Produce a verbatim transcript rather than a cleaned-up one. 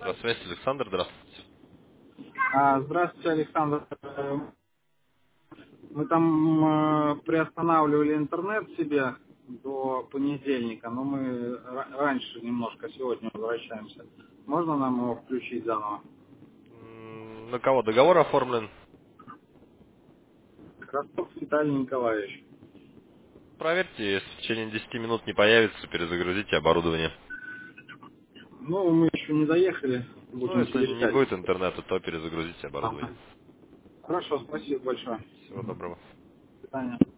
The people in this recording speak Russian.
Связь, Александр, здравствуйте. А, Здравствуйте, Александр. Э, Мы там э, приостанавливали интернет себе до понедельника, но мы ра- раньше немножко сегодня возвращаемся. Можно нам его включить заново? М, На кого договор оформлен? Ростов Виталий Николаевич. Проверьте, если в течение десяти минут не появится, перезагрузите оборудование. Ну, мы еще не доехали, Ну, будем если не подъезжать. будет интернета, то перезагрузите оборудование. Ага. Хорошо, спасибо большое. Всего доброго. До свидания.